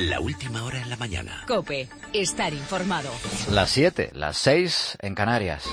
La última hora en la mañana. COPE. Estar informado. Las 7, las 6 en Canarias.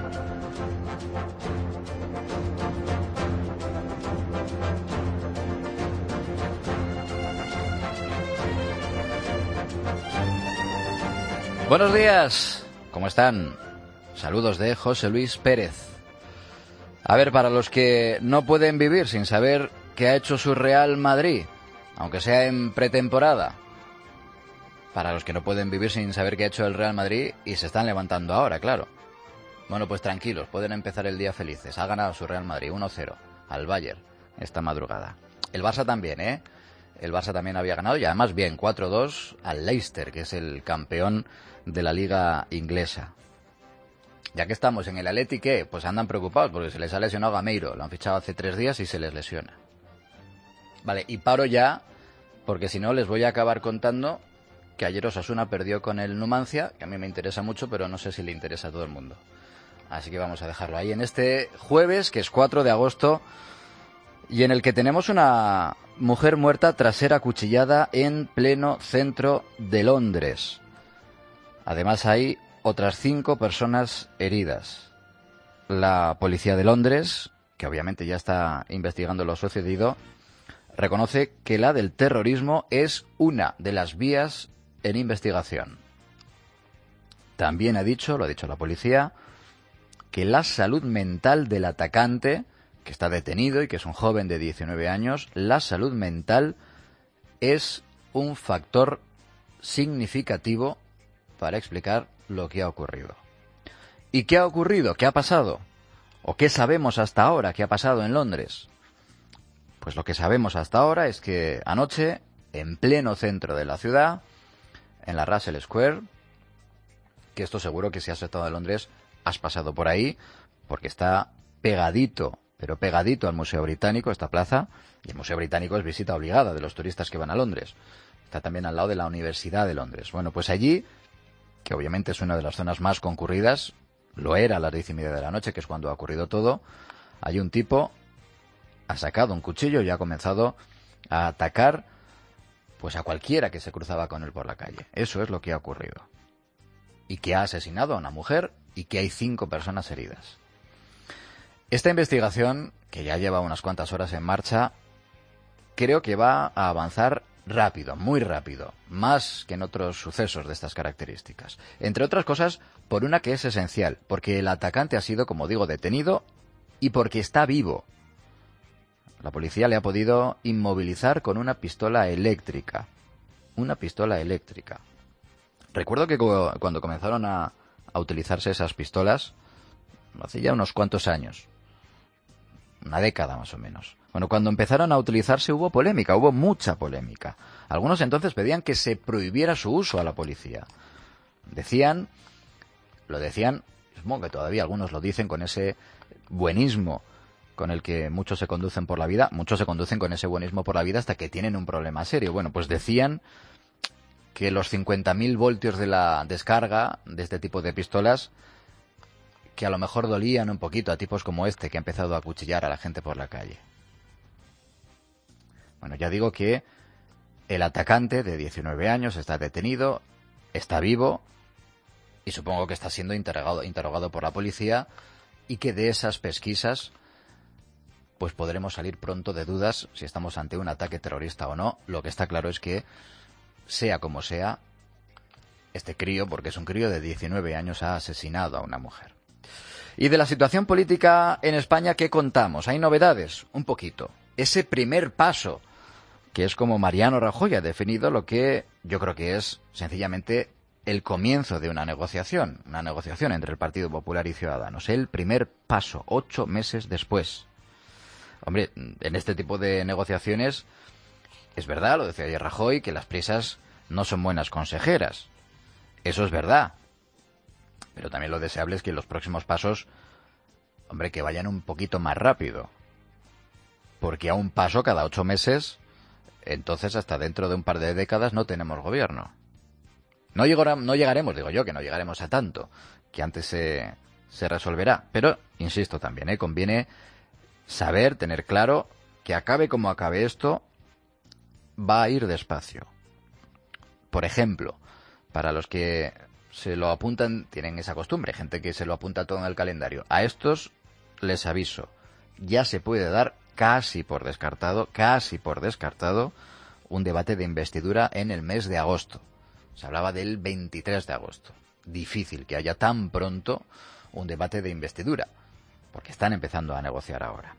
Buenos días, ¿cómo están? Saludos de José Luis Pérez. A ver, para los que no pueden vivir sin saber qué ha hecho su Real Madrid, aunque sea en pretemporada. Para los que no pueden vivir sin saber qué ha hecho el Real Madrid y se están levantando ahora, claro. Bueno, pues tranquilos, pueden empezar el día felices. Ha ganado su Real Madrid 1-0 al Bayern esta madrugada. El Barça también, ¿eh? El Barça también había ganado y además bien, 4-2 al Leicester, que es el campeón de la liga inglesa. Ya que estamos en el Atleti, ¿qué? Pues andan preocupados porque se les ha lesionado Gameiro. Lo han fichado hace 3 días y se les lesiona. Vale, y paro ya, porque si no les voy a acabar contando que ayer Osasuna perdió con el Numancia, que a mí me interesa mucho, pero no sé si le interesa a todo el mundo. Así que vamos a dejarlo ahí en este jueves, que es 4 de agosto, y en el que tenemos una mujer muerta tras ser acuchillada en pleno centro de Londres. Además hay otras 5 personas heridas. La policía de Londres, que obviamente ya está investigando lo sucedido, reconoce que la del terrorismo es una de las vías en investigación. También lo ha dicho la policía, que la salud mental del atacante, que está detenido y que es un joven de 19 años, la salud mental es un factor significativo para explicar lo que ha ocurrido. ¿Y qué ha ocurrido? ¿Qué ha pasado? ¿O qué sabemos hasta ahora que ha pasado en Londres? Pues lo que sabemos hasta ahora es que anoche, en pleno centro de la ciudad, en la Russell Square, que esto seguro que si has estado en Londres has pasado por ahí, porque está pegadito, pero pegadito al Museo Británico, esta plaza, y el Museo Británico es visita obligada de los turistas que van a Londres. Está también al lado de la Universidad de Londres. Bueno, pues allí, que obviamente es una de las zonas más concurridas, lo era a las 10:30 de la noche, que es cuando ha ocurrido todo, hay un tipo ha sacado un cuchillo y ha comenzado a atacar pues a cualquiera que se cruzaba con él por la calle. Eso es lo que ha ocurrido. Y que ha asesinado a una mujer y que hay 5 personas heridas. Esta investigación, que ya lleva unas cuantas horas en marcha, creo que va a avanzar rápido, muy rápido, más que en otros sucesos de estas características. Entre otras cosas, por una que es esencial, porque el atacante ha sido, como digo, detenido y porque está vivo. La policía le ha podido inmovilizar con una pistola eléctrica. Una pistola eléctrica. Recuerdo que cuando comenzaron a utilizarse esas pistolas, hace ya unos cuantos años, una década más o menos. Bueno, cuando empezaron a utilizarse hubo polémica, hubo mucha polémica. Algunos entonces pedían que se prohibiera su uso a la policía. Lo decían, supongo que todavía algunos lo dicen con ese buenismo con el que muchos se conducen por la vida, muchos se conducen con ese buenismo por la vida hasta que tienen un problema serio. Bueno, pues decían que los 50.000 voltios de la descarga de este tipo de pistolas, que a lo mejor dolían un poquito a tipos como este que ha empezado a acuchillar a la gente por la calle. Bueno, ya digo que el atacante de 19 años está detenido, está vivo y supongo que está siendo interrogado por la policía y que de esas pesquisas pues podremos salir pronto de dudas si estamos ante un ataque terrorista o no. Lo que está claro es que, sea como sea, este crío, porque es un crío de 19 años, ha asesinado a una mujer. Y de la situación política en España, ¿qué contamos? ¿Hay novedades? Un poquito. Ese primer paso, que es como Mariano Rajoy ha definido lo que yo creo que es sencillamente el comienzo de una negociación entre el Partido Popular y Ciudadanos. El primer paso, 8 meses después. Hombre, en este tipo de negociaciones es verdad, lo decía ayer Rajoy, que las prisas no son buenas consejeras. Eso es verdad. Pero también lo deseable es que los próximos pasos, hombre, que vayan un poquito más rápido. Porque a un paso cada 8 meses, entonces hasta dentro de un par de décadas no tenemos gobierno. No llegaremos, digo yo, que no llegaremos a tanto, que antes se resolverá. Pero, insisto también, conviene saber, tener claro que acabe como acabe esto, va a ir despacio. Por ejemplo, para los que se lo apuntan, tienen esa costumbre, gente que se lo apunta todo en el calendario. A estos les aviso, ya se puede dar casi por descartado, un debate de investidura en el mes de agosto. Se hablaba del 23 de agosto. Difícil que haya tan pronto un debate de investidura, porque están empezando a negociar ahora.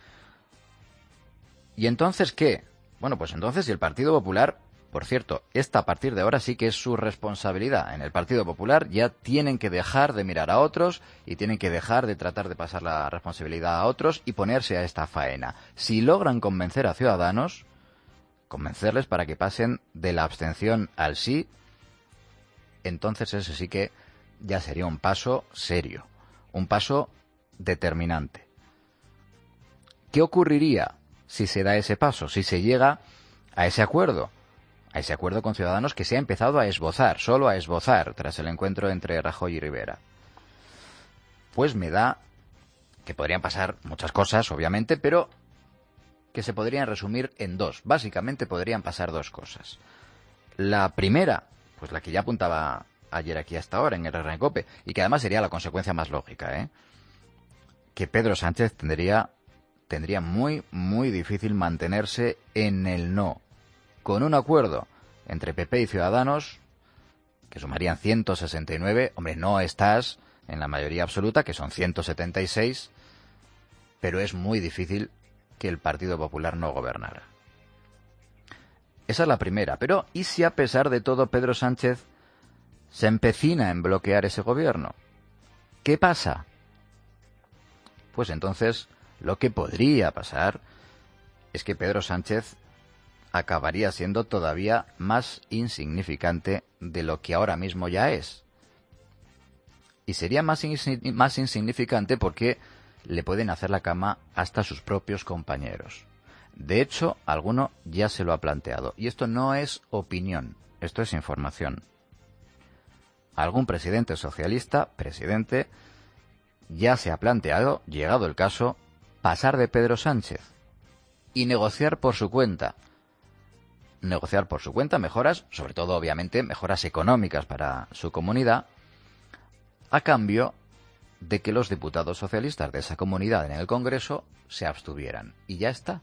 ¿Y entonces qué? Bueno, pues entonces si el Partido Popular, por cierto, esta a partir de ahora sí que es su responsabilidad. En el Partido Popular ya tienen que dejar de mirar a otros y tienen que dejar de tratar de pasar la responsabilidad a otros y ponerse a esta faena. Si logran convencer a Ciudadanos, convencerles para que pasen de la abstención al sí, entonces ese sí que ya sería un paso serio, un paso determinante. ¿Qué ocurriría si se da ese paso, si se llega a ese acuerdo con Ciudadanos que se ha empezado a esbozar, solo a esbozar, tras el encuentro entre Rajoy y Rivera? Pues me da que podrían pasar muchas cosas, obviamente, pero que se podrían resumir en dos. Básicamente podrían pasar dos cosas. La primera, pues la que ya apuntaba ayer aquí hasta ahora en el Recope, y que además sería la consecuencia más lógica, que Pedro Sánchez tendría muy, muy difícil mantenerse en el no. Con un acuerdo entre PP y Ciudadanos, que sumarían 169, hombre, no estás en la mayoría absoluta, que son 176, pero es muy difícil que el Partido Popular no gobernara. Esa es la primera. Pero, ¿y si a pesar de todo Pedro Sánchez se empecina en bloquear ese gobierno? ¿Qué pasa? Pues entonces, lo que podría pasar es que Pedro Sánchez acabaría siendo todavía más insignificante de lo que ahora mismo ya es. Y sería más insignificante porque le pueden hacer la cama hasta sus propios compañeros. De hecho, alguno ya se lo ha planteado. Y esto no es opinión, esto es información. Algún presidente socialista, ya se ha planteado, llegado el caso, pasar de Pedro Sánchez y negociar por su cuenta. Negociar por su cuenta mejoras, sobre todo obviamente mejoras económicas para su comunidad, a cambio de que los diputados socialistas de esa comunidad en el Congreso se abstuvieran. Y ya está.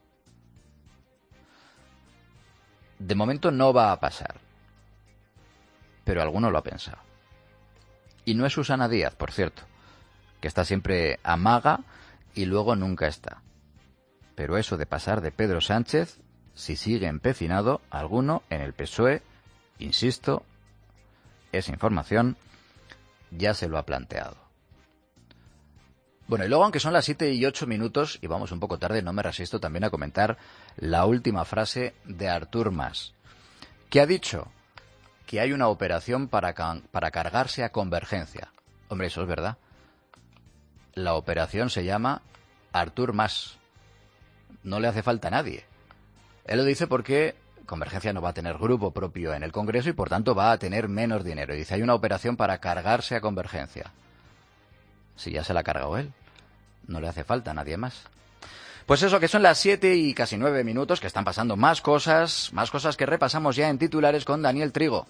De momento no va a pasar. Pero alguno lo ha pensado. Y no es Susana Díaz, por cierto, que está siempre amaga y luego nunca está. Pero eso de pasar de Pedro Sánchez, si sigue empecinado, alguno en el PSOE, insisto, esa información ya se lo ha planteado. Bueno, y luego, aunque son las 7:08 y vamos un poco tarde, no me resisto también a comentar la última frase de Artur Mas, que ha dicho que hay una operación para cargarse a Convergencia. Hombre, eso es verdad. La operación se llama Artur Mas. No le hace falta a nadie. Él lo dice porque Convergencia no va a tener grupo propio en el Congreso y por tanto va a tener menos dinero. Y dice, hay una operación para cargarse a Convergencia. Si ya se la ha cargado él, no le hace falta a nadie más. Pues eso, que son las 7:09, que están pasando más cosas que repasamos ya en titulares con Daniel Trigo.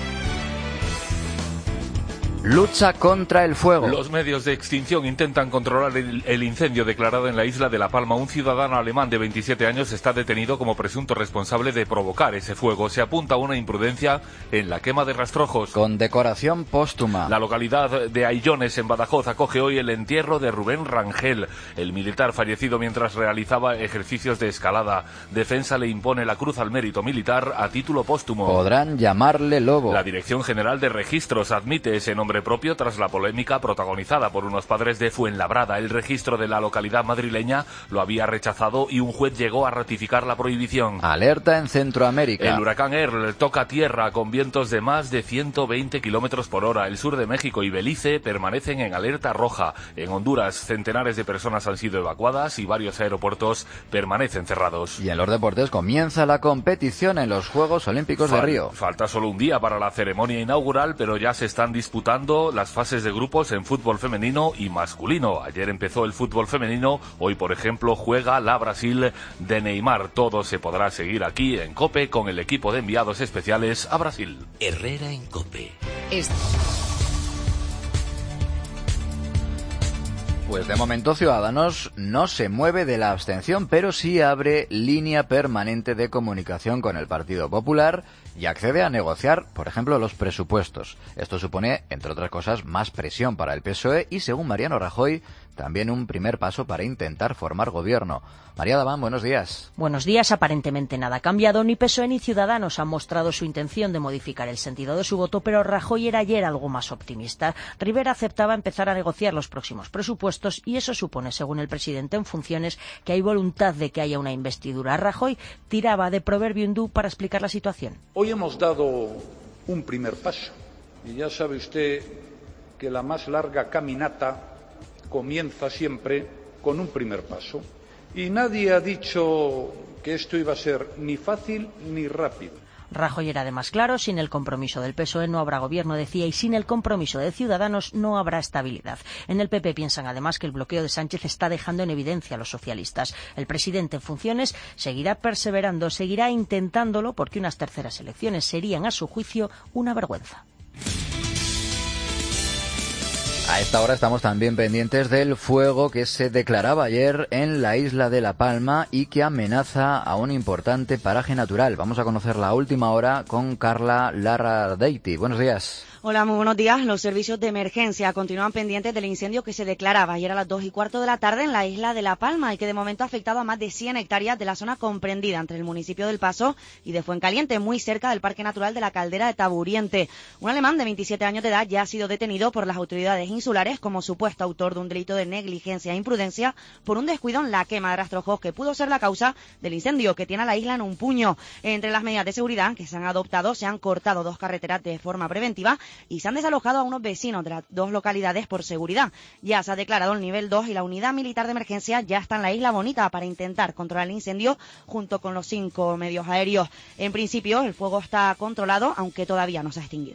Lucha contra el fuego. Los medios de extinción intentan controlar el incendio declarado en la isla de La Palma. Un ciudadano alemán de 27 años está detenido como presunto responsable de provocar ese fuego. Se apunta a una imprudencia en la quema de rastrojos. Con decoración póstuma. La localidad de Aillones, en Badajoz, acoge hoy el entierro de Rubén Rangel, el militar fallecido mientras realizaba ejercicios de escalada. Defensa le impone la Cruz al Mérito Militar a título póstumo. Podrán llamarle Lobo. La Dirección General de Registros admite ese nombre propio tras la polémica protagonizada por unos padres de Fuenlabrada. El registro de la localidad madrileña lo había rechazado y un juez llegó a ratificar la prohibición. Alerta en Centroamérica. El huracán Earl toca tierra con vientos de más de 120 kilómetros por hora. El sur de México y Belice permanecen en alerta roja. En Honduras, centenares de personas han sido evacuadas y varios aeropuertos permanecen cerrados. Y en los deportes comienza la competición en los Juegos Olímpicos de Río. Falta solo un día para la ceremonia inaugural, pero ya se están disputando comenzando las fases de grupos en fútbol femenino y masculino. Ayer empezó el fútbol femenino, hoy por ejemplo juega la Brasil de Neymar. Todo se podrá seguir aquí en COPE con el equipo de enviados especiales a Brasil. Herrera en COPE. Pues de momento Ciudadanos no se mueve de la abstención, pero sí abre línea permanente de comunicación con el Partido Popular y accede a negociar, por ejemplo, los presupuestos. Esto supone, entre otras cosas, más presión para el PSOE y, según Mariano Rajoy, también un primer paso para intentar formar gobierno. María Daván, buenos días. Buenos días. Aparentemente nada ha cambiado. Ni PSOE ni Ciudadanos han mostrado su intención de modificar el sentido de su voto, pero Rajoy era ayer algo más optimista. Rivera aceptaba empezar a negociar los próximos presupuestos y eso supone, según el presidente en funciones, que hay voluntad de que haya una investidura. Rajoy tiraba de proverbio hindú para explicar la situación. Hoy hemos dado un primer paso y ya sabe usted que la más larga caminata comienza siempre con un primer paso. Y nadie ha dicho que esto iba a ser ni fácil ni rápido. Rajoy era además claro, sin el compromiso del PSOE no habrá gobierno, decía, y sin el compromiso de Ciudadanos no habrá estabilidad. En el PP piensan además que el bloqueo de Sánchez está dejando en evidencia a los socialistas. El presidente en funciones seguirá perseverando, seguirá intentándolo, porque unas terceras elecciones serían, a su juicio, una vergüenza. A esta hora estamos también pendientes del fuego que se declaraba ayer en la isla de La Palma y que amenaza a un importante paraje natural. Vamos a conocer la última hora con Carla Larradeiti. Buenos días. Hola, muy buenos días. Los servicios de emergencia continúan pendientes del incendio que se declaraba ayer a las 2:15 de la tarde en la isla de La Palma y que de momento ha afectado a más de 100 hectáreas de la zona comprendida entre el municipio del Paso y de Fuencaliente, muy cerca del Parque Natural de la Caldera de Taburiente. Un alemán de 27 años de edad ya ha sido detenido por las autoridades insulares como supuesto autor de un delito de negligencia e imprudencia por un descuido en la quema de rastrojos que pudo ser la causa del incendio que tiene a la isla en un puño. Entre las medidas de seguridad que se han adoptado, se han cortado 2 carreteras de forma preventiva y se han desalojado a unos vecinos de las 2 localidades por seguridad. Ya se ha declarado el nivel 2 y la unidad militar de emergencia ya está en la Isla Bonita para intentar controlar el incendio junto con los 5 medios aéreos. En principio, el fuego está controlado, aunque todavía no se ha extinguido.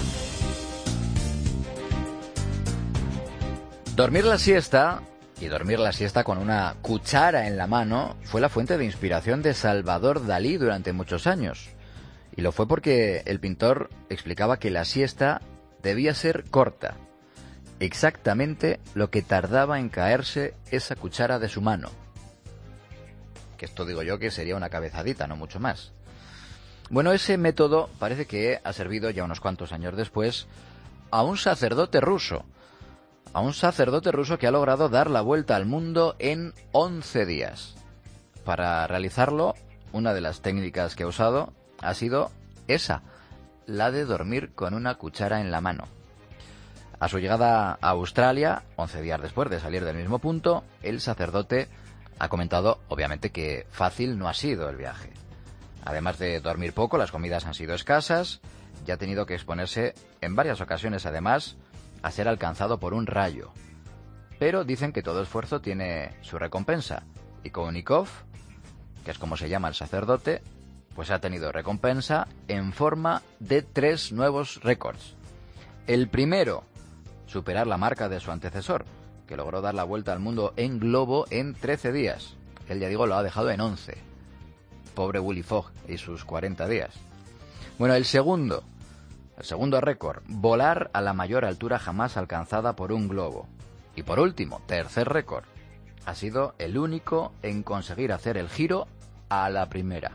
Dormir la siesta, y dormir la siesta con una cuchara en la mano, fue la fuente de inspiración de Salvador Dalí durante muchos años. Y lo fue porque el pintor explicaba que la siesta debía ser corta, exactamente lo que tardaba en caerse esa cuchara de su mano. Que esto digo yo que sería una cabezadita, no mucho más. Bueno, ese método parece que ha servido ya unos cuantos años después a un sacerdote ruso. A un sacerdote ruso que ha logrado dar la vuelta al mundo en 11 días. Para realizarlo, una de las técnicas que ha usado ha sido esa, la de dormir con una cuchara en la mano. A su llegada a Australia, 11 días después de salir del mismo punto, el sacerdote ha comentado, obviamente, que fácil no ha sido el viaje. Además de dormir poco, las comidas han sido escasas y ha tenido que exponerse en varias ocasiones, además, a ser alcanzado por un rayo. Pero dicen que todo esfuerzo tiene su recompensa. Y Kounikov, que es como se llama el sacerdote, pues ha tenido recompensa en forma de 3 nuevos récords. El primero, superar la marca de su antecesor, que logró dar la vuelta al mundo en globo en 13 días. Él, ya digo, lo ha dejado en 11. Pobre Willy Fogg y sus 40 días. Bueno, el segundo récord, volar a la mayor altura jamás alcanzada por un globo. Y por último, tercer récord, ha sido el único en conseguir hacer el giro a la primera.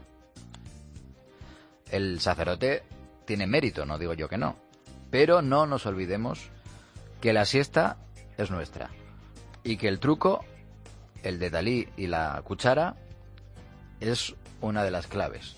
El sacerdote tiene mérito, no digo yo que no, pero no nos olvidemos que la siesta es nuestra y que el truco, el de Dalí y la cuchara, es una de las claves.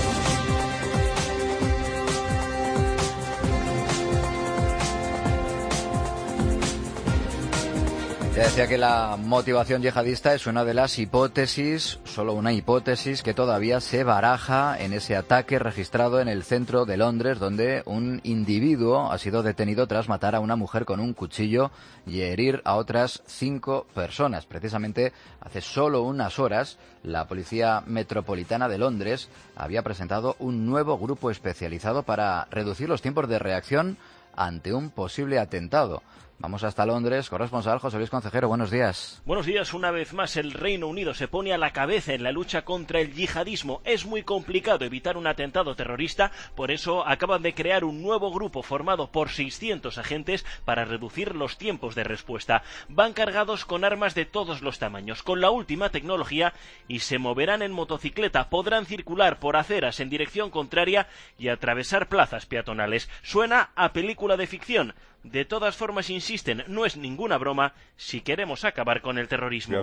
Ya decía que la motivación yihadista es una de las hipótesis, solo una hipótesis, que todavía se baraja en ese ataque registrado en el centro de Londres, donde un individuo ha sido detenido tras matar a una mujer con un cuchillo y herir a otras 5 personas. Precisamente hace solo unas horas, la Policía Metropolitana de Londres había presentado un nuevo grupo especializado para reducir los tiempos de reacción ante un posible atentado. Vamos hasta Londres. Corresponsal José Luis Concejero, buenos días. Buenos días. Una vez más, el Reino Unido se pone a la cabeza en la lucha contra el yihadismo. Es muy complicado evitar un atentado terrorista, por eso acaban de crear un nuevo grupo formado por 600 agentes para reducir los tiempos de respuesta. Van cargados con armas de todos los tamaños, con la última tecnología, y se moverán en motocicleta. Podrán circular por aceras en dirección contraria y atravesar plazas peatonales. Suena a película de ficción. De todas formas, insisten, no es ninguna broma si queremos acabar con el terrorismo.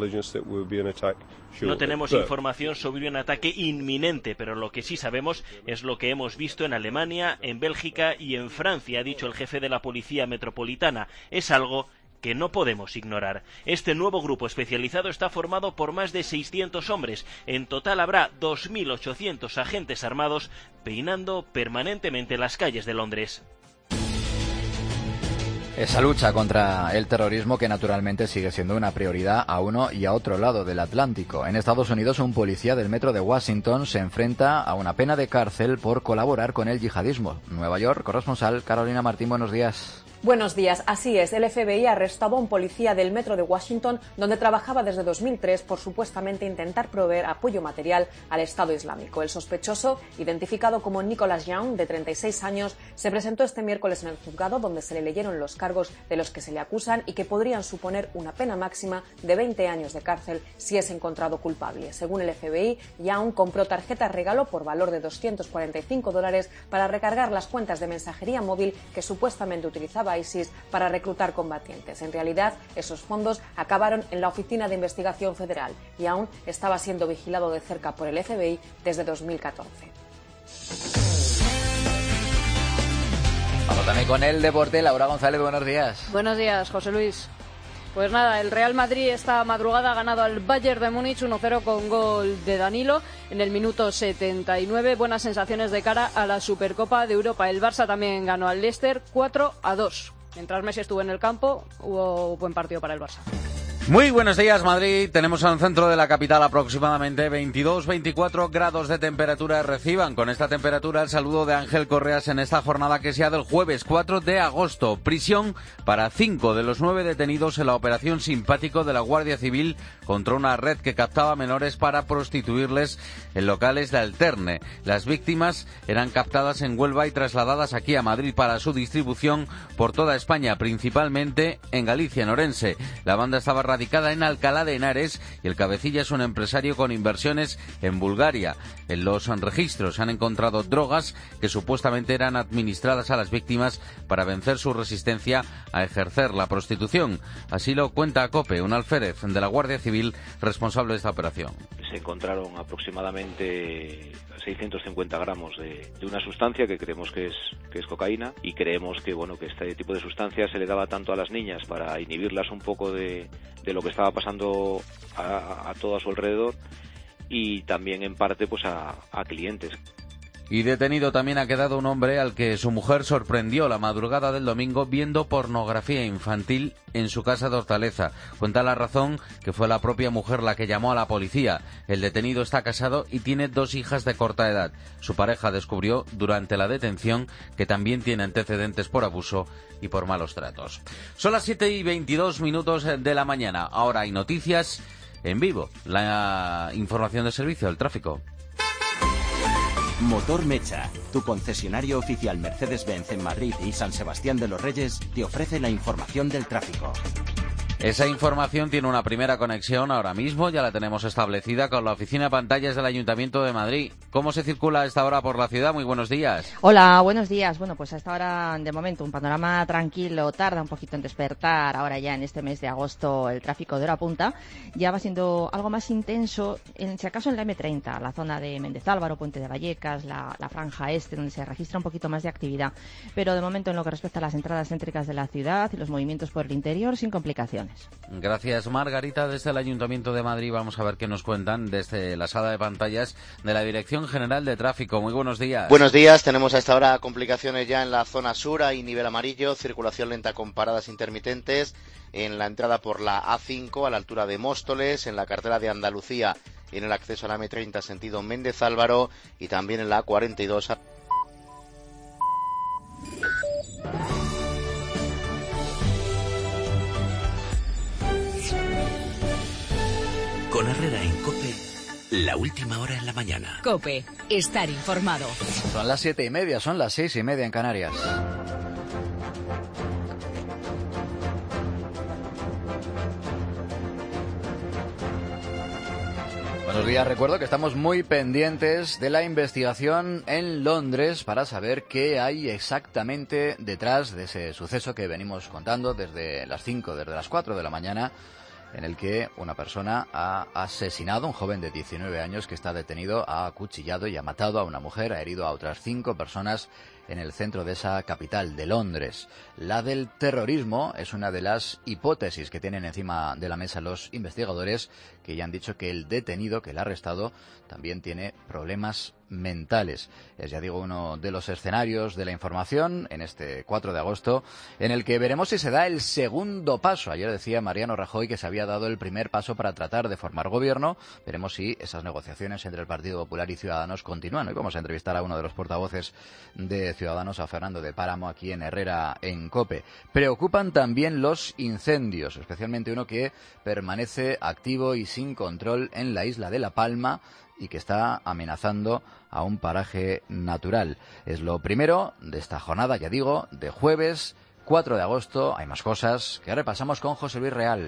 No tenemos información sobre un ataque inminente, pero lo que sí sabemos es lo que hemos visto en Alemania, en Bélgica y en Francia, ha dicho el jefe de la Policía Metropolitana. Es algo que no podemos ignorar. Este nuevo grupo especializado está formado por más de 600 hombres. En total habrá 2.800 agentes armados peinando permanentemente las calles de Londres. Esa lucha contra el terrorismo que naturalmente sigue siendo una prioridad a uno y a otro lado del Atlántico. En Estados Unidos, un policía del metro de Washington se enfrenta a una pena de cárcel por colaborar con el yihadismo. Nueva York, corresponsal Carolina Martín, buenos días. Buenos días. Así es, el FBI arrestaba a un policía del metro de Washington, donde trabajaba desde 2003 por supuestamente intentar proveer apoyo material al Estado Islámico. El sospechoso, identificado como Nicholas Young, de 36 años, se presentó este miércoles en el juzgado, donde se le leyeron los cargos de los que se le acusan y que podrían suponer una pena máxima de 20 años de cárcel si es encontrado culpable. Según el FBI, Young compró tarjetas regalo por valor de $245 para recargar las cuentas de mensajería móvil que supuestamente utilizaba ISIS para reclutar combatientes. En realidad, esos fondos acabaron en la Oficina de Investigación Federal y aún estaba siendo vigilado de cerca por el FBI desde 2014. Vamos también con el deporte. Laura González, buenos días. Buenos días, José Luis. Pues nada, el Real Madrid esta madrugada ha ganado al Bayern de Múnich 1-0 con gol de Danilo en el minuto 79. Buenas sensaciones de cara a la Supercopa de Europa. El Barça también ganó al Leicester 4-2. Mientras Messi estuvo en el campo, hubo buen partido para el Barça. Muy buenos días, Madrid. Tenemos al centro de la capital aproximadamente 22-24 grados de temperatura. Reciban con esta temperatura el saludo de Ángel Correas en esta jornada que sea del jueves 4 de agosto. Prisión para 5 de los 9 detenidos en la operación Simpático de la Guardia Civil contra una red que captaba menores para prostituirles en locales de Alterne. Las víctimas eran captadas en Huelva y trasladadas aquí a Madrid para su distribución por toda España, principalmente en Galicia, en Orense. La banda estaba radicada en Alcalá de Henares y el cabecilla es un empresario con inversiones en Bulgaria. En los registros se han encontrado drogas que supuestamente eran administradas a las víctimas para vencer su resistencia a ejercer la prostitución. Así lo cuenta COPE, un alférez de la Guardia Civil responsable de esta operación. Se encontraron aproximadamente 650 gramos de una sustancia que creemos que es cocaína, y creemos que que este tipo de sustancias se le daba tanto a las niñas para inhibirlas un poco de lo que estaba pasando a todo a su alrededor, y también en parte pues a clientes. Y detenido también ha quedado un hombre al que su mujer sorprendió la madrugada del domingo viendo pornografía infantil en su casa de Hortaleza. Cuenta La Razón que fue la propia mujer la que llamó a la policía. El detenido está casado y tiene 2 hijas de corta edad. Su pareja descubrió durante la detención que también tiene antecedentes por abuso y por malos tratos. Son las 7:22 de la mañana. Ahora hay noticias en vivo. La información de servicio del tráfico. Motor Mecha, tu concesionario oficial Mercedes-Benz en Madrid y San Sebastián de los Reyes, te ofrece la información del tráfico. Esa información tiene una primera conexión ahora mismo, ya la tenemos establecida con la oficina de pantallas del Ayuntamiento de Madrid. ¿Cómo se circula a esta hora por la ciudad? Muy buenos días. Hola, buenos días. Bueno, pues a esta hora, de momento, un panorama tranquilo. Tarda un poquito en despertar. Ahora ya en este mes de agosto el tráfico de hora punta ya va siendo algo más intenso, si acaso en la M30, la zona de Méndez Álvaro, Puente de Vallecas, la franja este, donde se registra un poquito más de actividad. Pero de momento, en lo que respecta a las entradas céntricas de la ciudad y los movimientos por el interior, sin complicaciones. Gracias, Margarita. Desde el Ayuntamiento de Madrid vamos a ver qué nos cuentan desde la sala de pantallas de la Dirección General de Tráfico. Muy buenos días. Buenos días. Tenemos a esta hora complicaciones ya en la zona sur. Hay nivel amarillo, circulación lenta con paradas intermitentes en la entrada por la A5 a la altura de Móstoles, en la carretera de Andalucía y en el acceso a la M30 sentido Méndez Álvaro, y también en la A42. La última hora en la mañana. COPE. Estar informado. Son las 7:30, son las 6:30 en Canarias. Buenos días, recuerdo que estamos muy pendientes de la investigación en Londres para saber qué hay exactamente detrás de ese suceso que venimos contando desde las 4 de la mañana, en el que una persona ha asesinado a un joven de 19 años que está detenido, ha acuchillado y ha matado a una mujer, ha herido a otras 5 personas en el centro de esa capital de Londres. La del terrorismo es una de las hipótesis que tienen encima de la mesa los investigadores, que ya han dicho que el detenido, que el arrestado, también tiene problemas mentales. Es, ya digo, uno de los escenarios de la información en este 4 de agosto, en el que veremos si se da el segundo paso. Ayer decía Mariano Rajoy que se había dado el primer paso para tratar de formar gobierno. Veremos si esas negociaciones entre el Partido Popular y Ciudadanos continúan. Hoy vamos a entrevistar a uno de los portavoces de Ciudadanos, a Fernando de Páramo, aquí en Herrera, en COPE. Preocupan también los incendios, especialmente uno que permanece activo y sin control en la isla de La Palma y que está amenazando a un paraje natural. Es lo primero de esta jornada, ya digo, de jueves 4 de agosto. Hay más cosas que repasamos con José Luis Real.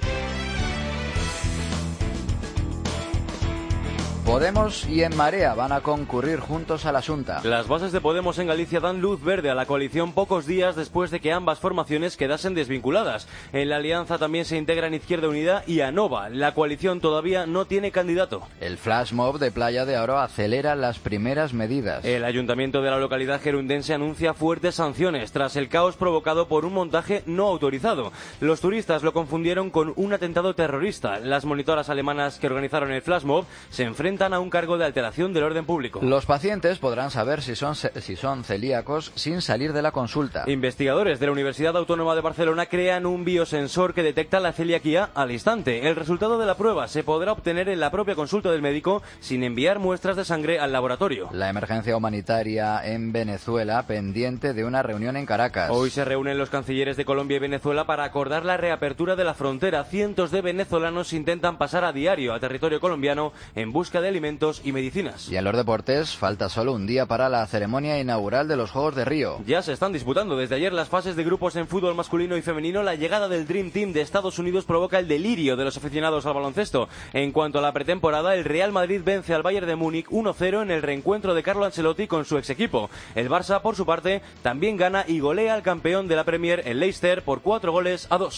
Podemos y En Marea van a concurrir juntos a la Xunta. Las bases de Podemos en Galicia dan luz verde a la coalición pocos días después de que ambas formaciones quedasen desvinculadas. En la alianza también se integran Izquierda Unida y Anova. La coalición todavía no tiene candidato. El flash mob de Playa de Aro acelera las primeras medidas. El ayuntamiento de la localidad gerundense anuncia fuertes sanciones tras el caos provocado por un montaje no autorizado. Los turistas lo confundieron con un atentado terrorista. Las monitoras alemanas que organizaron el flash mob se enfrentan a un cargo de alteración del orden público. Los pacientes podrán saber si son celíacos sin salir de la consulta. Investigadores de la Universidad Autónoma de Barcelona crean un biosensor que detecta la celiaquía al instante. El resultado de la prueba se podrá obtener en la propia consulta del médico sin enviar muestras de sangre al laboratorio. La emergencia humanitaria en Venezuela pendiente de una reunión en Caracas. Hoy se reúnen los cancilleres de Colombia y Venezuela para acordar la reapertura de la frontera. Cientos de venezolanos intentan pasar a diario a territorio colombiano en busca de alimentos y medicinas. Y en los deportes, falta solo un día para la ceremonia inaugural de los Juegos de Río. Ya se están disputando desde ayer las fases de grupos en fútbol masculino y femenino. La llegada del Dream Team de Estados Unidos provoca el delirio de los aficionados al baloncesto. En cuanto a la pretemporada, el Real Madrid vence al Bayern de Múnich 1-0 en el reencuentro de Carlo Ancelotti con su ex equipo. El Barça, por su parte, también gana y golea al campeón de la Premier, el Leicester, por 4-2.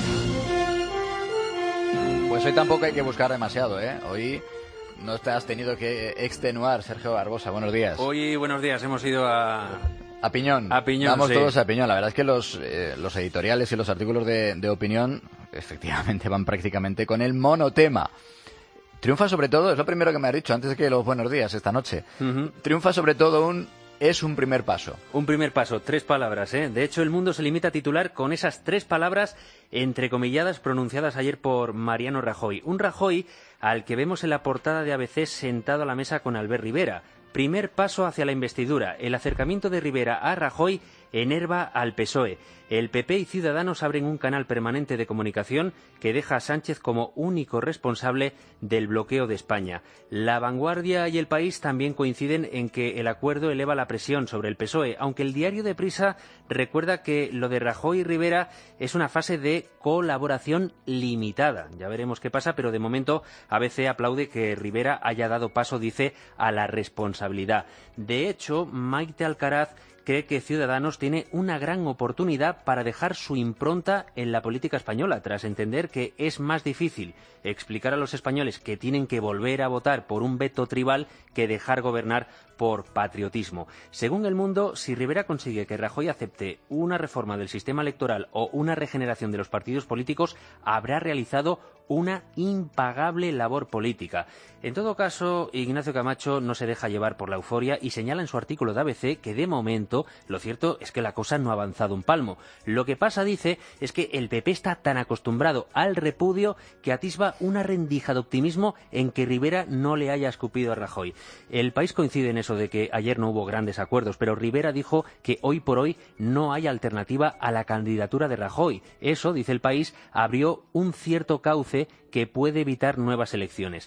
Pues hoy tampoco hay que buscar demasiado, ¿eh? Hoy no te has tenido que extenuar, Sergio Barbosa. Buenos días. Hoy, buenos días. Hemos ido a Piñón. A Piñón, Vamos sí. todos a Piñón. La verdad es que los editoriales y los artículos de opinión efectivamente van prácticamente con el monotema. Triunfa sobre todo, es lo primero que me has dicho antes de que los buenos días esta noche. Triunfa sobre todo es un primer paso. Un primer paso, 3 palabras, ¿eh? De hecho, El Mundo se limita a titular con esas 3 palabras entrecomilladas pronunciadas ayer por Mariano Rajoy. Un Rajoy al que vemos en la portada de ABC sentado a la mesa con Albert Rivera. Primer paso hacia la investidura. El acercamiento de Rivera a Rajoy enerva al PSOE. El PP y Ciudadanos abren un canal permanente de comunicación que deja a Sánchez como único responsable del bloqueo de España. La Vanguardia y El País también coinciden en que el acuerdo eleva la presión sobre el PSOE, aunque el diario de Prisa recuerda que lo de Rajoy y Rivera es una fase de colaboración limitada. Ya veremos qué pasa, pero de momento ABC aplaude que Rivera haya dado paso, dice, a la responsabilidad. De hecho, Maite Alcaraz cree que Ciudadanos tiene una gran oportunidad para dejar su impronta en la política española, tras entender que es más difícil explicar a los españoles que tienen que volver a votar por un veto tribal que dejar gobernar por patriotismo. Según El Mundo, si Rivera consigue que Rajoy acepte una reforma del sistema electoral o una regeneración de los partidos políticos, habrá realizado una impagable labor política. En todo caso, Ignacio Camacho no se deja llevar por la euforia y señala en su artículo de ABC que de momento lo cierto es que la cosa no ha avanzado un palmo. Lo que pasa, dice, es que el PP está tan acostumbrado al repudio que atisba una rendija de optimismo en que Rivera no le haya escupido a Rajoy. El País coincide en eso de que ayer no hubo grandes acuerdos, pero Rivera dijo que hoy por hoy no hay alternativa a la candidatura de Rajoy. Eso, dice El País, abrió un cierto cauce que puede evitar nuevas elecciones.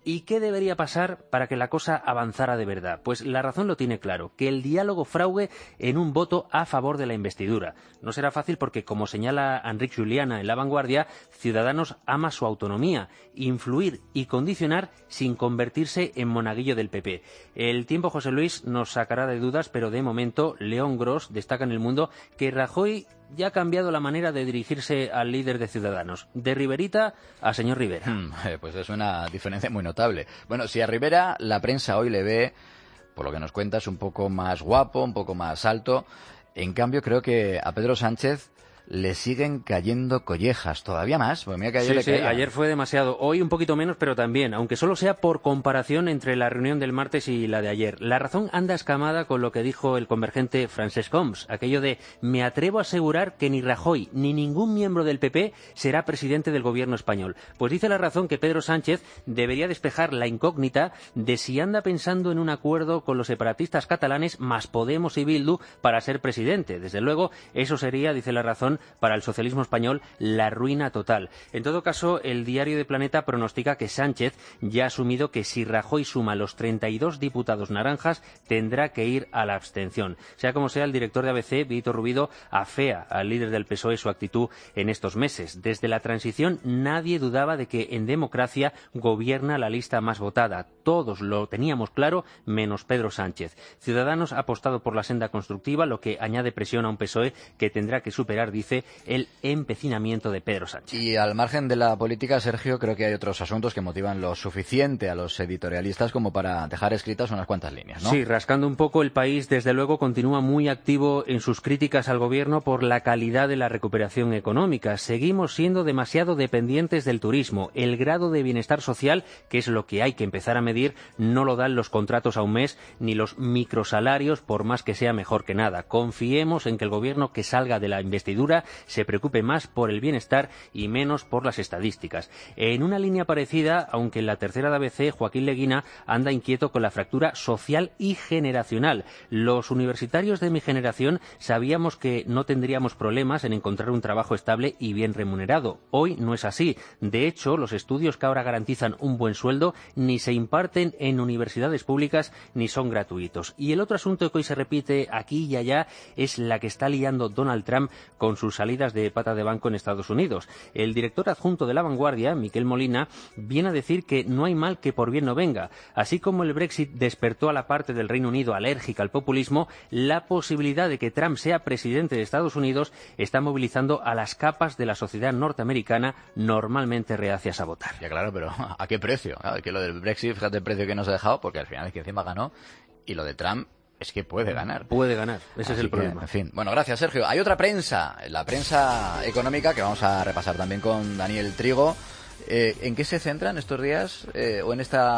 ¿Y qué debería pasar para que la cosa avanzara de verdad? Pues La Razón lo tiene claro, que el diálogo fraugue en un voto a favor de la investidura. No será fácil porque, como señala Enric Juliana en La Vanguardia, Ciudadanos ama su autonomía, influir y condicionar sin convertirse en monaguillo del PP. El tiempo, José Luis, nos sacará de dudas, pero de momento León Gros destaca en El Mundo que Rajoy ya ha cambiado la manera de dirigirse al líder de Ciudadanos, de Riverita a señor Rivera. Pues es una diferencia muy notable. Bueno, si a Rivera la prensa hoy le ve, por lo que nos cuentas, un poco más guapo, un poco más alto, en cambio creo que a Pedro Sánchez le siguen cayendo collejas, todavía más. Pues mira que ayer sí, ayer fue demasiado, hoy un poquito menos, pero también, aunque solo sea por comparación entre la reunión del martes y la de ayer. La Razón anda escamada con lo que dijo el convergente Francesc Homs, aquello de me atrevo a asegurar que ni Rajoy ni ningún miembro del PP será presidente del gobierno español. Pues dice La Razón que Pedro Sánchez debería despejar la incógnita de si anda pensando en un acuerdo con los separatistas catalanes más Podemos y Bildu para ser presidente. Desde luego, eso sería, dice La Razón, para el socialismo español la ruina total. En todo caso, el diario de Planeta pronostica que Sánchez ya ha asumido que si Rajoy suma los 32 diputados naranjas, tendrá que ir a la abstención. Sea como sea, el director de ABC, Víctor Rubido, afea al líder del PSOE su actitud en estos meses. Desde la transición nadie dudaba de que en democracia gobierna la lista más votada. Todos lo teníamos claro, menos Pedro Sánchez. Ciudadanos ha apostado por la senda constructiva, lo que añade presión a un PSOE que tendrá que superar, dice, el empecinamiento de Pedro Sánchez. Y al margen de la política, Sergio, creo que hay otros asuntos que motivan lo suficiente a los editorialistas como para dejar escritas unas cuantas líneas, ¿no? Sí, rascando un poco, el País, desde luego, continúa muy activo en sus críticas al gobierno por la calidad de la recuperación económica. Seguimos siendo demasiado dependientes del turismo. El grado de bienestar social, que es lo que hay que empezar a medir, no lo dan los contratos a un mes ni los microsalarios, por más que sea mejor que nada. Confiemos en que el gobierno que salga de la investidura se preocupe más por el bienestar y menos por las estadísticas. En una línea parecida, aunque en la tercera de ABC, Joaquín Leguina anda inquieto con la fractura social y generacional. Los universitarios de mi generación sabíamos que no tendríamos problemas en encontrar un trabajo estable y bien remunerado. Hoy no es así. De hecho, los estudios que ahora garantizan un buen sueldo ni se imparten en universidades públicas ni son gratuitos. Y el otro asunto que hoy se repite aquí y allá es la que está liando Donald Trump con sus salidas de pata de banco en Estados Unidos. El director adjunto de La Vanguardia, Miquel Molina, viene a decir que no hay mal que por bien no venga. Así como el Brexit despertó a la parte del Reino Unido alérgica al populismo, la posibilidad de que Trump sea presidente de Estados Unidos está movilizando a las capas de la sociedad norteamericana normalmente reacias a votar. Ya claro, pero ¿a qué precio? Claro, que lo del Brexit, fíjate el precio que nos ha dejado, porque al final es que encima ganó, y lo de Trump es que puede ganar. Puede ganar, ese es el problema. En fin, bueno, gracias, Sergio. Hay otra prensa, la prensa económica, que vamos a repasar también con Daniel Trigo. ¿En qué se centran estos días o en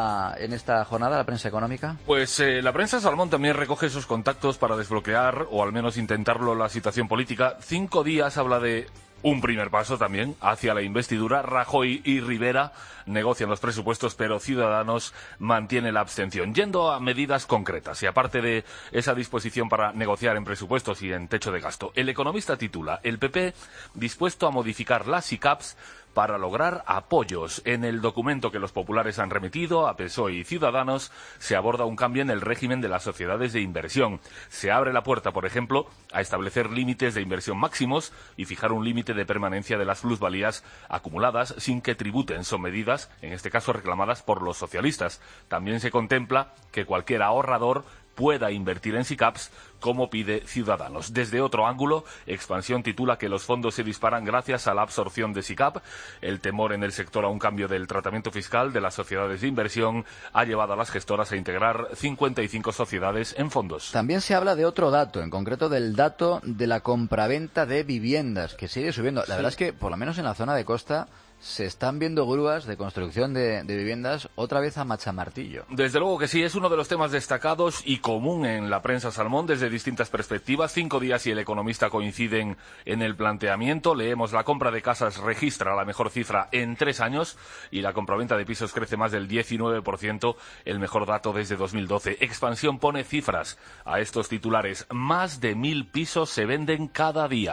esta jornada la prensa económica? Pues la prensa Salmón también recoge sus contactos para desbloquear, o al menos intentarlo, la situación política. 5 días habla de un primer paso también hacia la investidura. Rajoy y Rivera negocian los presupuestos, pero Ciudadanos mantiene la abstención. Yendo a medidas concretas, y aparte de esa disposición para negociar en presupuestos y en techo de gasto, El Economista titula: el PP dispuesto a modificar las ICAPs para lograr apoyos. En el documento que los populares han remitido a PSOE y Ciudadanos se aborda un cambio en el régimen de las sociedades de inversión. Se abre la puerta, por ejemplo, a establecer límites de inversión máximos y fijar un límite de permanencia de las plusvalías acumuladas sin que tributen. Son medidas, en este caso, reclamadas por los socialistas. También se contempla que cualquier ahorrador pueda invertir en SICAPs, como pide Ciudadanos. Desde otro ángulo, Expansión titula que los fondos se disparan gracias a la absorción de SICAP. El temor en el sector a un cambio del tratamiento fiscal de las sociedades de inversión ha llevado a las gestoras a integrar 55 sociedades en fondos. También se habla de otro dato, en concreto del dato de la compraventa de viviendas, que sigue subiendo. La verdad es que, por lo menos en la zona de costa, se están viendo grúas de construcción de viviendas otra vez a machamartillo. Desde luego que sí, es uno de los temas destacados y común en la prensa Salmón desde distintas perspectivas. 5 días y El Economista coinciden en el planteamiento. Leemos: la compra de casas registra la mejor cifra en 3 años y la compraventa de pisos crece más del 19%, el mejor dato desde 2012. Expansión pone cifras a estos titulares: más de 1000 pisos se venden cada día.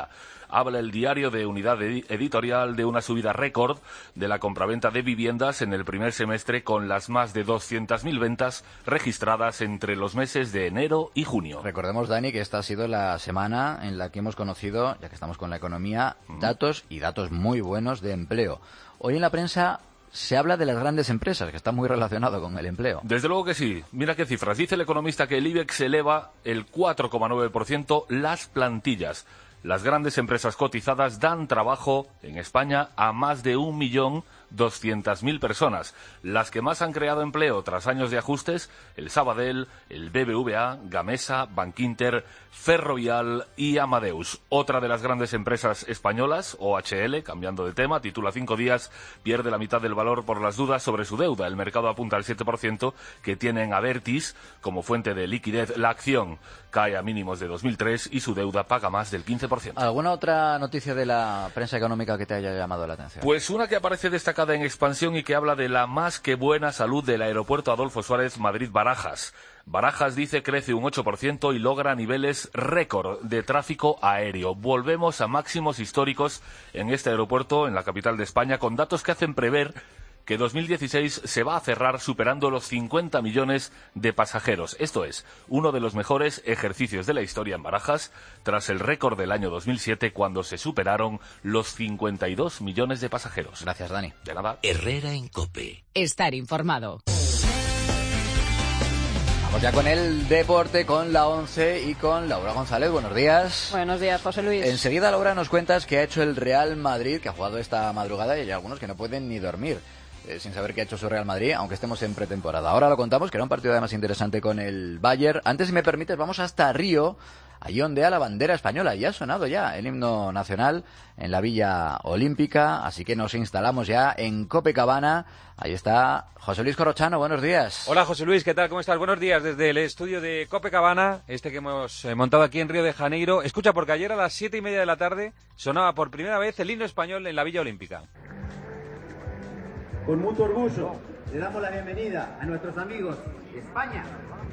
Habla el diario de Unidad Editorial de una subida récord de la compraventa de viviendas en el primer semestre, con las más de 200.000 ventas registradas entre los meses de enero y junio. Recordemos, Dani, que esta ha sido la semana en la que hemos conocido, ya que estamos con la economía, datos muy buenos de empleo. Hoy en la prensa se habla de las grandes empresas, que está muy relacionado con el empleo. Desde luego que sí. Mira qué cifras. Dice el economista que el IBEX eleva el 4,9% las plantillas. Las grandes empresas cotizadas dan trabajo en España a más de 1.200.000 personas. Las que más han creado empleo tras años de ajustes: el Sabadell, el BBVA, Gamesa, Bankinter, Ferrovial y Amadeus. Otra de las grandes empresas españolas, OHL, cambiando de tema, titula 5 días, pierde la mitad del valor por las dudas sobre su deuda. El mercado apunta al 7% que tiene en Abertis como fuente de liquidez. La acción cae a mínimos de 2003 y su deuda paga más del 15%. ¿Alguna otra noticia de la prensa económica que te haya llamado la atención? Pues una que aparece destacada en Expansión y que habla de la más que buena salud del aeropuerto Adolfo Suárez Madrid-Barajas. Barajas, dice, crece un 8% y logra niveles récord de tráfico aéreo. Volvemos a máximos históricos en este aeropuerto, en la capital de España, con datos que hacen prever que 2016 se va a cerrar superando los 50 millones de pasajeros. Esto es uno de los mejores ejercicios de la historia en Barajas, tras el récord del año 2007, cuando se superaron los 52 millones de pasajeros. Gracias, Dani. De nada. Herrera en COPE. Estar informado. Vamos ya con el deporte, con la 11 y con Laura González. Buenos días. Buenos días, José Luis. Enseguida, Laura, nos cuentas qué ha hecho el Real Madrid, que ha jugado esta madrugada, y hay algunos que no pueden ni dormir sin saber qué ha hecho su Real Madrid, aunque estemos en pretemporada. Ahora lo contamos, que era un partido además interesante con el Bayern. Antes, si me permites, vamos hasta Río. Allí ondea la bandera española y ha sonado ya el himno nacional en la Villa Olímpica, así que nos instalamos ya en Copacabana. Ahí está José Luis Corrochano, buenos días. Hola José Luis, ¿qué tal? ¿Cómo estás? Buenos días desde el estudio de Copacabana, que hemos montado aquí en Río de Janeiro. Escucha, porque ayer a las 7:30 de la tarde sonaba por primera vez el himno español en la Villa Olímpica. Con mucho orgullo le damos la bienvenida a nuestros amigos de España.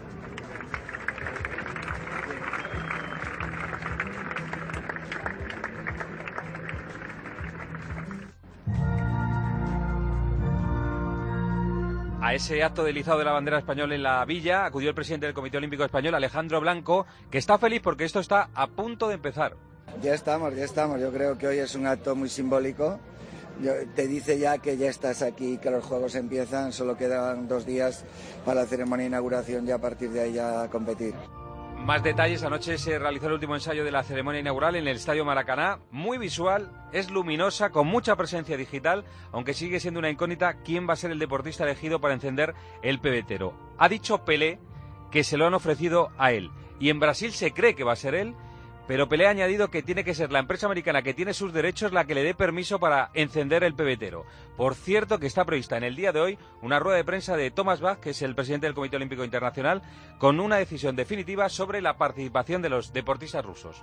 A ese acto del izado de la bandera española en la Villa acudió el presidente del Comité Olímpico Español, Alejandro Blanco, que está feliz porque esto está a punto de empezar. Ya estamos. Yo creo que hoy es un acto muy simbólico. Te dice ya que ya estás aquí, que los Juegos empiezan, solo quedan 2 días para la ceremonia de inauguración y a partir de ahí ya competir. Más detalles: anoche se realizó el último ensayo de la ceremonia inaugural en el Estadio Maracaná. Muy visual, es luminosa, con mucha presencia digital, aunque sigue siendo una incógnita quién va a ser el deportista elegido para encender el pebetero. Ha dicho Pelé que se lo han ofrecido a él, y en Brasil se cree que va a ser él, pero Pelé ha añadido que tiene que ser la empresa americana que tiene sus derechos la que le dé permiso para encender el pebetero. Por cierto, que está prevista en el día de hoy una rueda de prensa de Thomas Bach, que es el presidente del Comité Olímpico Internacional, con una decisión definitiva sobre la participación de los deportistas rusos.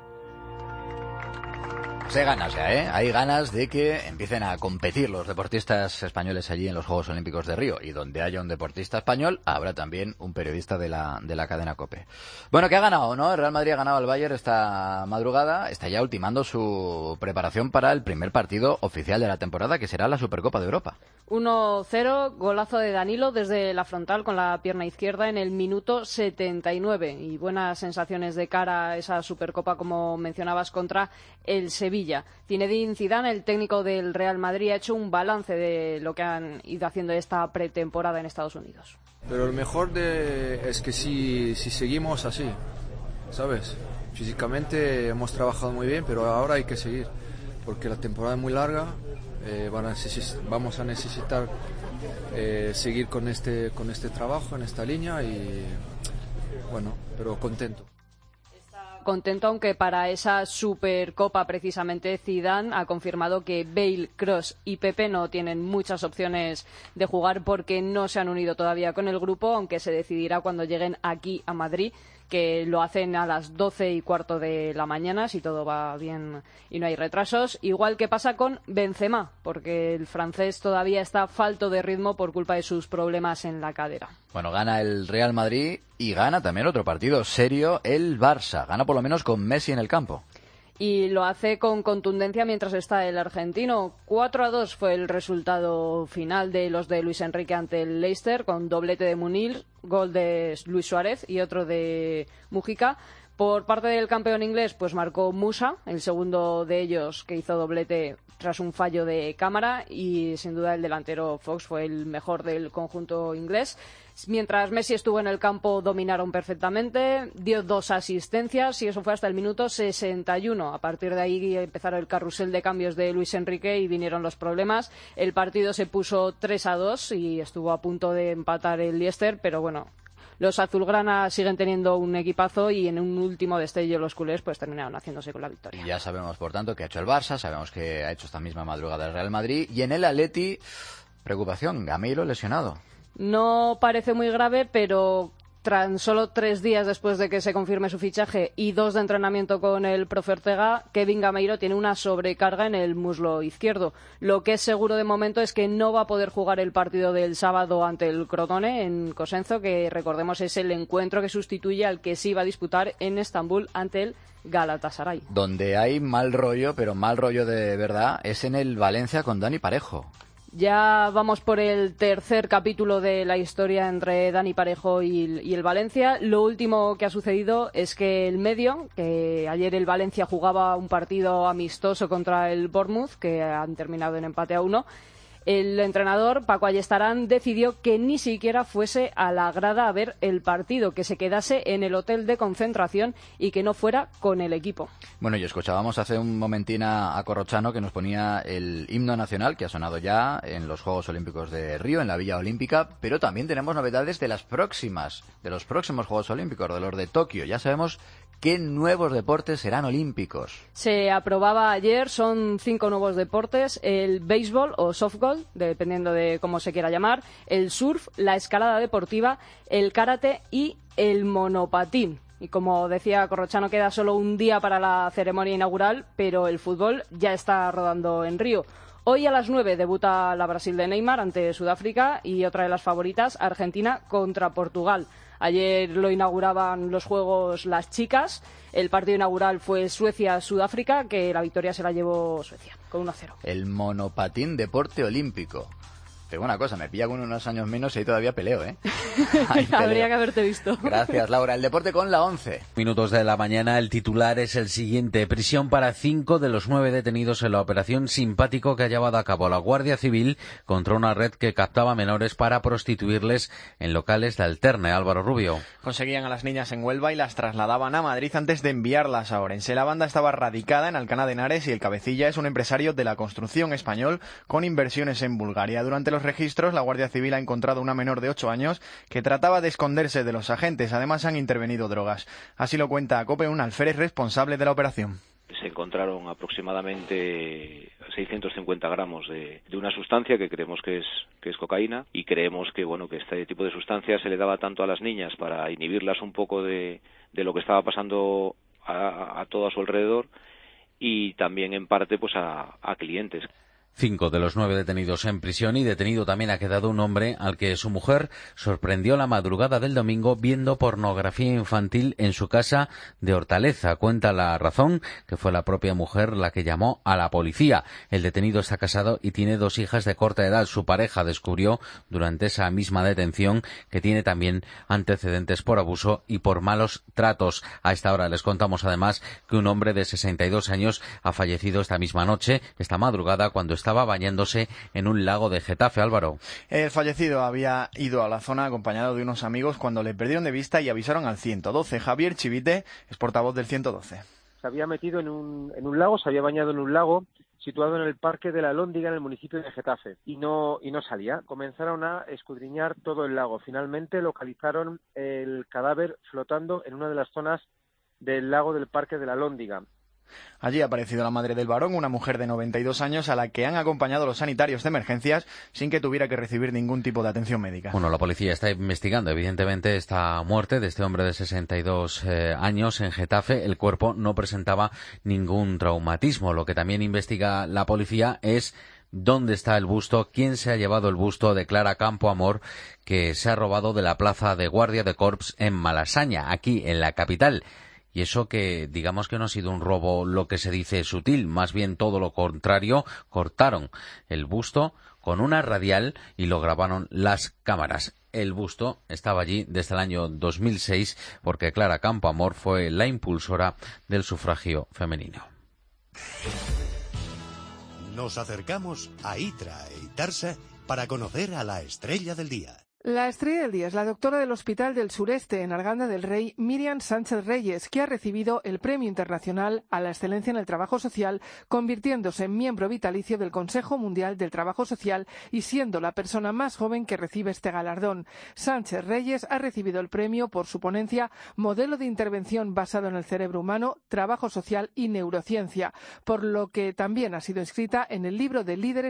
Pues hay ganas ya, ¿eh? Hay ganas de que empiecen a competir los deportistas españoles allí en los Juegos Olímpicos de Río. Y donde haya un deportista español, habrá también un periodista de la cadena COPE. Bueno, que ha ganado, ¿no? El Real Madrid ha ganado al Bayern esta madrugada. Está ya ultimando su preparación para el primer partido oficial de la temporada, que será la Supercopa de Europa. 1-0, golazo de Danilo desde la frontal con la pierna izquierda en el minuto 79. Y buenas sensaciones de cara a esa Supercopa, como mencionabas, contra el Sevilla. Zinedine Zidane, el técnico del Real Madrid, ha hecho un balance de lo que han ido haciendo esta pretemporada en Estados Unidos. Pero lo mejor es que si seguimos así, ¿sabes? Físicamente hemos trabajado muy bien, pero ahora hay que seguir, porque la temporada es muy larga. Vamos a necesitar seguir con este trabajo en esta línea y bueno, pero contento. Contento, aunque para esa Supercopa precisamente Zidane ha confirmado que Bale, Kroos y Pepe no tienen muchas opciones de jugar porque no se han unido todavía con el grupo, aunque se decidirá cuando lleguen aquí a Madrid, que lo hacen a las 12:15 de la mañana, si todo va bien y no hay retrasos. Igual que pasa con Benzema, porque el francés todavía está falto de ritmo por culpa de sus problemas en la cadera. Bueno, gana el Real Madrid y gana también otro partido serio, el Barça. Gana por lo menos con Messi en el campo. y lo hace con contundencia mientras está el argentino. 4-2 fue el resultado final de los de Luis Enrique ante el Leicester, con doblete de Munir, gol de Luis Suárez y otro de Mujica. Por parte del campeón inglés, pues marcó Musa, el segundo de ellos, que hizo doblete tras un fallo de cámara, y sin duda el delantero Fox fue el mejor del conjunto inglés. Mientras Messi estuvo en el campo, dominaron perfectamente, dio 2 asistencias y eso fue hasta el minuto 61. A partir de ahí empezaron el carrusel de cambios de Luis Enrique y vinieron los problemas. El partido se puso 3-2 y estuvo a punto de empatar el Leicester, pero bueno, los azulgrana siguen teniendo un equipazo y en un último destello los culés pues terminaron haciéndose con la victoria. Ya sabemos, por tanto, que ha hecho el Barça, sabemos que ha hecho esta misma madrugada el Real Madrid, y en el Atleti, preocupación, Gameiro lesionado. No parece muy grave, pero tan solo 3 días después de que se confirme su fichaje y 2 de entrenamiento con el profe Ortega, Kevin Gameiro tiene una sobrecarga en el muslo izquierdo. Lo que es seguro de momento es que no va a poder jugar el partido del sábado ante el Crotone en Cosenzo, que recordemos es el encuentro que sustituye al que se iba a disputar en Estambul ante el Galatasaray. Donde hay mal rollo, pero mal rollo de verdad, es en el Valencia con Dani Parejo. Ya vamos por el tercer capítulo de la historia entre Dani Parejo y el Valencia. Lo último que ha sucedido es que el medio, que ayer el Valencia jugaba un partido amistoso contra el Bournemouth, que han terminado en empate a 1, el entrenador, Paco Ayestarán, decidió que ni siquiera fuese a la grada a ver el partido, que se quedase en el hotel de concentración y que no fuera con el equipo. Bueno, y escuchábamos hace un momentín a Corrochano, que nos ponía el himno nacional, que ha sonado ya en los Juegos Olímpicos de Río, en la Villa Olímpica, pero también tenemos novedades de los próximos Juegos Olímpicos, de los de Tokio. Ya sabemos qué nuevos deportes serán olímpicos. Se aprobaba ayer, son 5 nuevos deportes: el béisbol o softball, dependiendo de cómo se quiera llamar, el surf, la escalada deportiva, el karate y el monopatín. Y como decía Corrochano, queda solo un día para la ceremonia inaugural, pero el fútbol ya está rodando en Río. Hoy a las 9 debuta la Brasil de Neymar ante Sudáfrica y otra de las favoritas, Argentina contra Portugal. Ayer lo inauguraban los Juegos las chicas. El partido inaugural fue Suecia-Sudáfrica, que la victoria se la llevó Suecia, con 1-0. El monopatín, deporte olímpico. Te digo una cosa, me pilla con unos años menos y ahí todavía peleo, ¿eh? Habría que haberte visto. Gracias, Laura. El deporte con la 11. Minutos de la mañana, el titular es el siguiente: prisión para 5 de los 9 detenidos en la operación Simpático que ha llevado a cabo la Guardia Civil contra una red que captaba menores para prostituirles en locales de Alterne. Álvaro Rubio. Conseguían a las niñas en Huelva y las trasladaban a Madrid antes de enviarlas a Orense. La banda estaba radicada en Alcalá de Henares y el cabecilla es un empresario de la construcción español con inversiones en Bulgaria. Durante los registros, la Guardia Civil ha encontrado una menor de 8 años que trataba de esconderse de los agentes. Además, han intervenido drogas. Así lo cuenta a COPE un alférez responsable de la operación. Se encontraron aproximadamente 650 gramos de una sustancia que creemos que es cocaína, y creemos que que este tipo de sustancias se le daba tanto a las niñas para inhibirlas un poco de lo que estaba pasando a todo a su alrededor, y también en parte pues a clientes. 5 de los 9 detenidos en prisión, y detenido también ha quedado un hombre al que su mujer sorprendió la madrugada del domingo viendo pornografía infantil en su casa de Hortaleza. Cuenta La Razón que fue la propia mujer la que llamó a la policía. El detenido está casado y tiene 2 hijas de corta edad. Su pareja descubrió durante esa misma detención que tiene también antecedentes por abuso y por malos tratos. A esta hora les contamos además que un hombre de 62 años ha fallecido esta misma noche, esta madrugada, cuando estaba bañándose en un lago de Getafe. Álvaro. El fallecido había ido a la zona acompañado de unos amigos cuando le perdieron de vista y avisaron al 112. Javier Chivite es portavoz del 112. Se había metido en un lago, se había bañado en un lago situado en el Parque de la Alhóndiga, en el municipio de Getafe, y no salía. Comenzaron a escudriñar todo el lago. Finalmente localizaron el cadáver flotando en una de las zonas del lago del Parque de la Alhóndiga. Allí ha aparecido la madre del varón, una mujer de 92 años a la que han acompañado los sanitarios de emergencias sin que tuviera que recibir ningún tipo de atención médica. Bueno, la policía está investigando evidentemente esta muerte de este hombre de 62 años en Getafe. El cuerpo no presentaba ningún traumatismo. Lo que también investiga la policía es dónde está el busto, quién se ha llevado el busto de Clara Campoamor, que se ha robado de la plaza de Guardia de Corps en Malasaña, aquí en la capital. Y eso que digamos que no ha sido un robo lo que se dice sutil, más bien todo lo contrario, cortaron el busto con una radial y lo grabaron las cámaras. El busto estaba allí desde el año 2006 porque Clara Campoamor fue la impulsora del sufragio femenino. Nos acercamos a Itra e Itarsa para conocer a la estrella del día. La estrella del día es la doctora del Hospital del Sureste en Arganda del Rey, Miriam Sánchez Reyes, que ha recibido el Premio Internacional a la Excelencia en el Trabajo Social, convirtiéndose en miembro vitalicio del Consejo Mundial del Trabajo Social y siendo la persona más joven que recibe este galardón. Sánchez Reyes ha recibido el premio por su ponencia Modelo de Intervención basado en el cerebro humano, Trabajo Social y Neurociencia, por lo que también ha sido inscrita en el libro de líderes